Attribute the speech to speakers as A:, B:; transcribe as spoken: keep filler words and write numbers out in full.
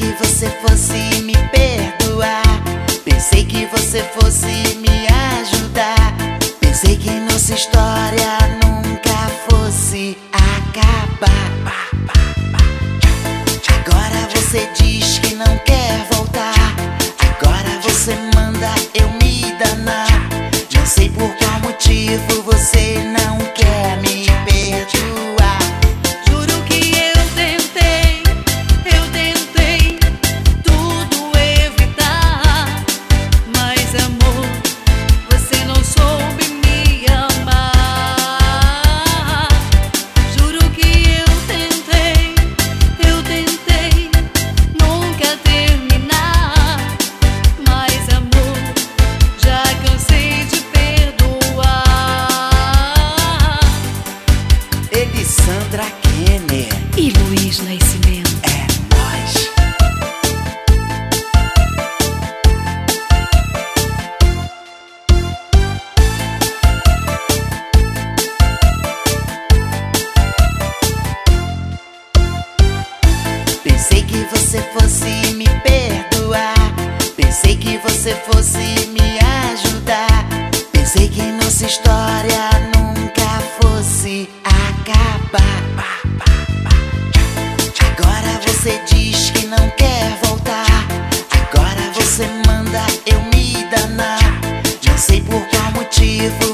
A: que você fosse me perdoar. Pensei que você fosse me ajudar. Pensei que nossa história nunca fosse acabar. Agora você diz que não quer voltar. Agora você manda eu me danar. Não sei por qual motivo você não quer me perdoar.
B: Juro que eu tentei, eu tentei tudo evitar. Mas amor, você não soube me amar. Juro que eu tentei, eu tentei nunca terminar. Mas amor, já cansei de perdoar.
A: Elisandra Kenner
B: E Luiz Nascimento.
A: é nós. Pensei que você fosse me perdoar. Pensei que você fosse me ajudar. Pensei que nossa história nunca fosse acabar. Agora você diz que não quer voltar. Agora você manda eu me danar. Não sei por qual motivo